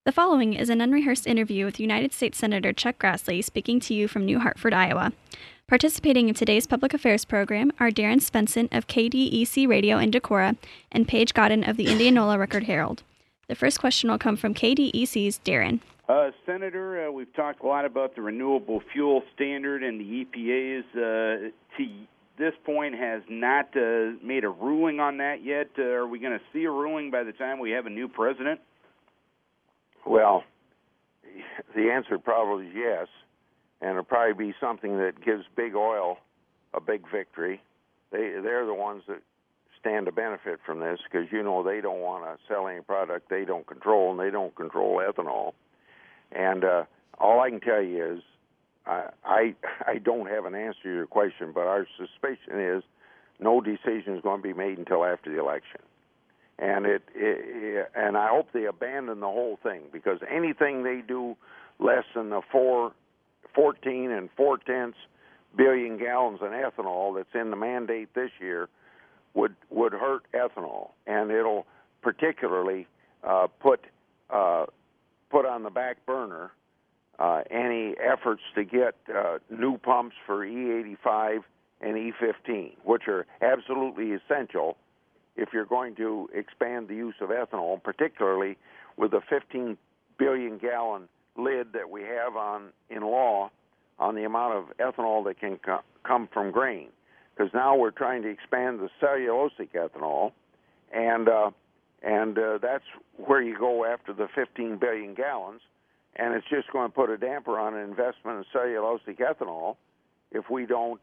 The following is an unrehearsed interview with United States Senator Chuck Grassley speaking to you from New Hartford, Iowa. Participating in today's public affairs program are Darren Svensson of KDEC Radio in Decorah and Paige Godden of the Indianola Record-Herald. The first question will come from KDEC's Darren. Senator, we've talked a lot about the renewable fuel standard, and the EPA is, to this point, has not made a ruling on that yet. Are we going to see a ruling by the time we have a new president? Well, the answer probably is yes, and it'll probably be something that gives big oil a big victory. They're the ones that stand to benefit from this because, you know, they don't want to sell any product they don't control, and they don't control ethanol. And all I can tell you is I don't have an answer to your question, but our suspicion is no decision is going to be made until after the election. And and I hope they abandon the whole thing, because anything they do less than the 14 4/10 billion gallons of ethanol that's in the mandate this year would hurt ethanol, and it'll particularly put on the back burner any efforts to get new pumps for E85 and E15, which are absolutely essential if you're going to expand the use of ethanol, particularly with the 15 billion gallon lid that we have in law on the amount of ethanol that can come from grain. Because now we're trying to expand the cellulosic ethanol, and that's where you go after the 15 billion gallons, and it's just going to put a damper on an investment in cellulosic ethanol if we don't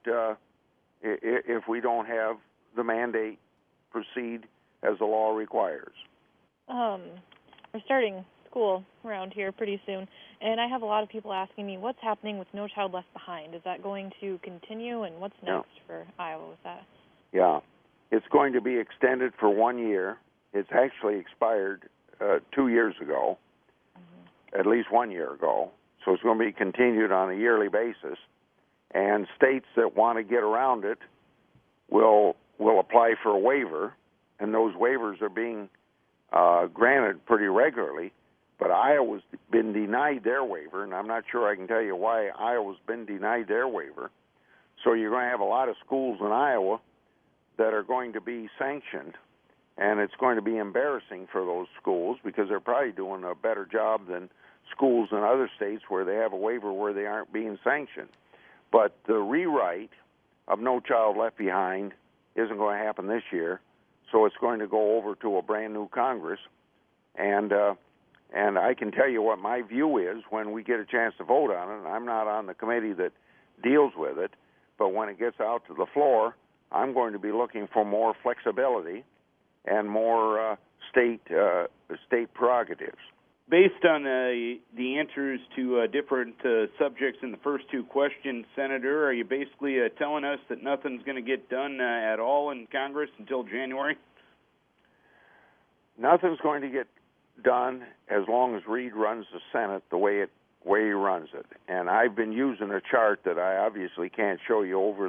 have the mandate proceed as the law requires. We're starting school around here pretty soon, and I have a lot of people asking me what's happening with No Child Left Behind. Is that going to continue, and what's next for Iowa with that? Yeah, it's going to be extended for 1 year. It's actually expired 2 years ago, at least 1 year ago, so it's going to be continued on a yearly basis, and states that want to get around it will apply for a waiver, and those waivers are being granted pretty regularly. But Iowa's been denied their waiver, and I'm not sure I can tell you why Iowa's been denied their waiver. So you're going to have a lot of schools in Iowa that are going to be sanctioned, and it's going to be embarrassing for those schools because they're probably doing a better job than schools in other states where they have a waiver where they aren't being sanctioned. But the rewrite of No Child Left Behind isn't going to happen this year, so it's going to go over to a brand new Congress, and I can tell you what my view is when we get a chance to vote on it. I'm not on the committee that deals with it, but when it gets out to the floor, I'm going to be looking for more flexibility and more state prerogatives. Based on the answers to different subjects in the first two questions, Senator, are you basically telling us that nothing's going to get done at all in Congress until January? Nothing's going to get done as long as Reid runs the Senate the way he runs it. And I've been using a chart that I obviously can't show you over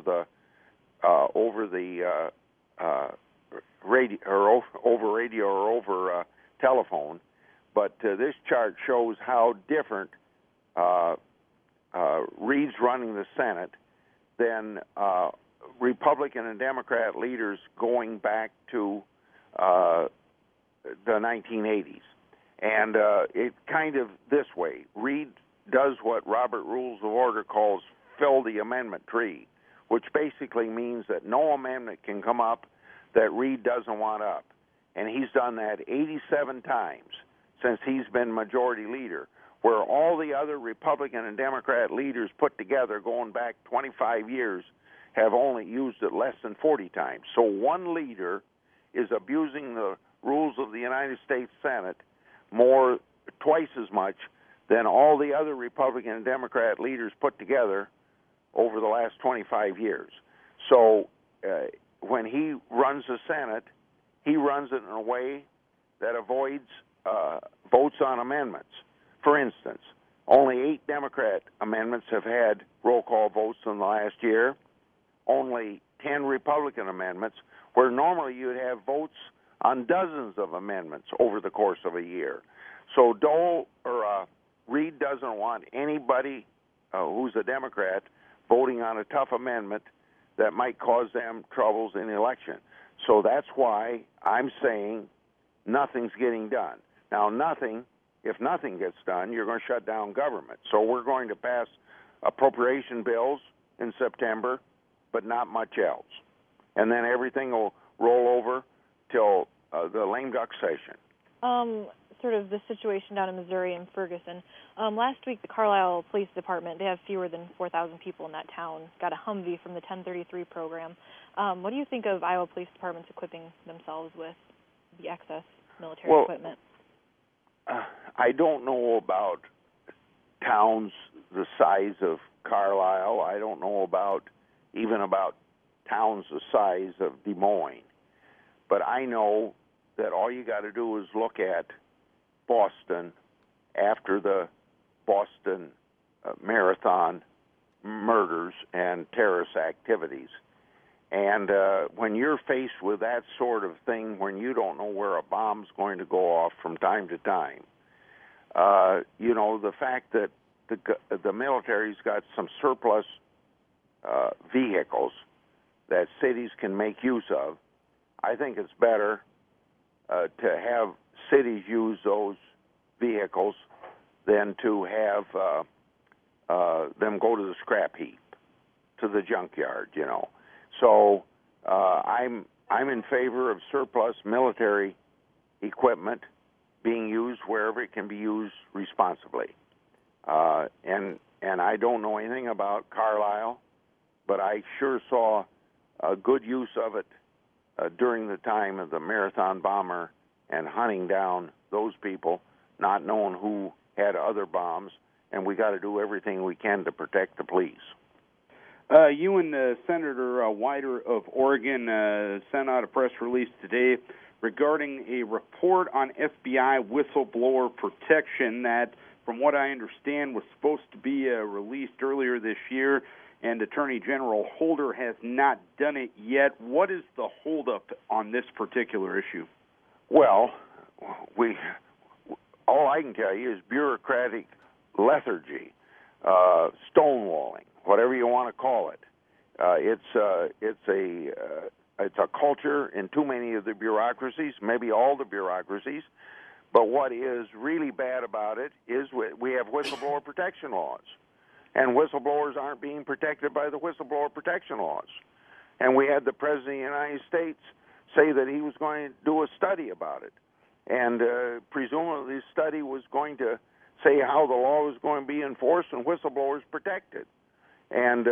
radio or over telephone. But this chart shows how different Reid's running the Senate than Republican and Democrat leaders going back to the 1980s. And it kind of this way. Reid does what Robert Rules of Order calls fill the amendment tree, which basically means that no amendment can come up that Reid doesn't want up. And he's done that 87 times since he's been majority leader, where all the other Republican and Democrat leaders put together going back 25 years have only used it less than 40 times. So one leader is abusing the rules of the United States Senate twice as much than all the other Republican and Democrat leaders put together over the last 25 years. So when he runs the Senate, he runs it in a way that avoids votes on amendments. For instance, only 8 Democrat amendments have had roll call votes in the last year. Only 10 Republican amendments, where normally you'd have votes on dozens of amendments over the course of a year. So Dole or doesn't want anybody who's a Democrat voting on a tough amendment that might cause them troubles in the election. So that's why I'm saying nothing's getting done. Now, if nothing gets done, you're going to shut down government. So we're going to pass appropriation bills in September, but not much else. And then everything will roll over till the lame duck session. Sort of the situation down in Missouri and Ferguson. Last week, the Carlisle Police Department, they have fewer than 4,000 people in that town, got a Humvee from the 1033 program. What do you think of Iowa Police Departments equipping themselves with the excess military equipment? I don't know about towns the size of Carlisle. I don't know about towns the size of Des Moines. But I know that all you got to do is look at Boston after the Boston Marathon murders and terrorist activities. And when you're faced with that sort of thing, when you don't know where a bomb's going to go off from time to time, the fact that the military's got some surplus vehicles that cities can make use of, I think it's better to have cities use those vehicles than to have them go to the scrap heap, to the junkyard, So I'm in favor of surplus military equipment being used wherever it can be used responsibly. And I don't know anything about Carlisle, but I sure saw a good use of it during the time of the Marathon bomber and hunting down those people, not knowing who had other bombs, and we got to do everything we can to protect the police. You and Senator Wyder of Oregon sent out a press release today regarding a report on FBI whistleblower protection that, from what I understand, was supposed to be released earlier this year, and Attorney General Holder has not done it yet. What is the holdup on this particular issue? Well, all I can tell you is bureaucratic lethargy, stonewalling, whatever you want to call it. It's a culture in too many of the bureaucracies, maybe all the bureaucracies. But what is really bad about it is we have whistleblower protection laws, and whistleblowers aren't being protected by the whistleblower protection laws. And we had the President of the United States say that he was going to do a study about it, and presumably the study was going to say how the law was going to be enforced and whistleblowers protected. And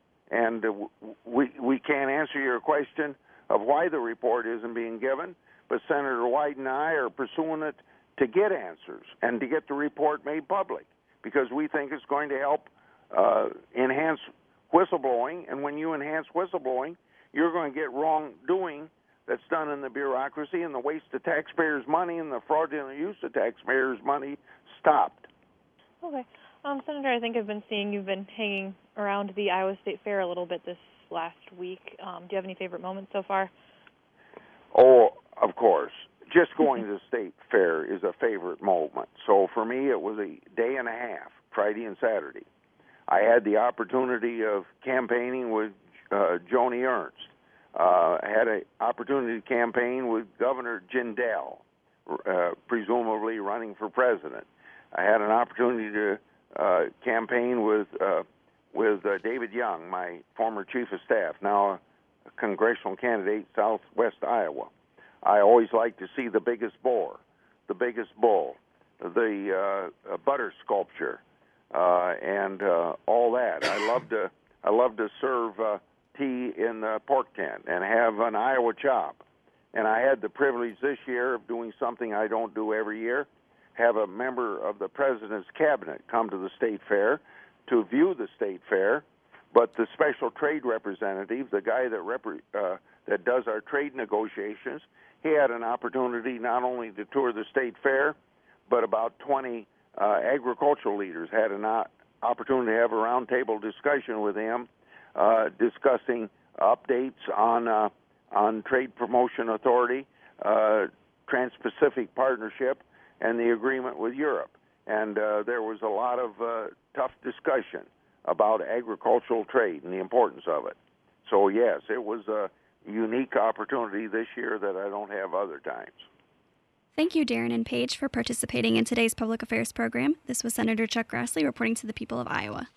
we can't answer your question of why the report isn't being given, but Senator Wyden and I are pursuing it to get answers and to get the report made public, because we think it's going to help enhance whistleblowing. And when you enhance whistleblowing, you're going to get wrongdoing that's done in the bureaucracy, and the waste of taxpayers' money and the fraudulent use of taxpayers' money stopped. Okay. Senator, I think I've been seeing you've been hanging around the Iowa State Fair a little bit this last week. Do you have any favorite moments so far? Oh, of course. Just going to the State Fair is a favorite moment. So for me, it was a day and a half, Friday and Saturday. I had the opportunity of campaigning with Joni Ernst. I had an opportunity to campaign with Governor Jindal, presumably running for president. I had an opportunity to campaign with David Young, my former chief of staff, now a congressional candidate, Southwest Iowa. I always like to see the biggest boar, the biggest bull, the butter sculpture, and all that. I love to serve tea in the pork tent and have an Iowa chop. And I had the privilege this year of doing something I don't do every year, have a member of the president's cabinet come to the state fair to view the state fair, but the special trade representative, the guy that does our trade negotiations, he had an opportunity not only to tour the state fair, but about 20 agricultural leaders had an opportunity to have a roundtable discussion with him, discussing updates on Trade Promotion Authority, Trans-Pacific Partnership, and the agreement with Europe. and there was a lot of tough discussion about agricultural trade and the importance of it. So, yes, it was a unique opportunity this year that I don't have other times. Thank you, Darren and Paige, for participating in today's public affairs program. This was Senator Chuck Grassley reporting to the people of Iowa.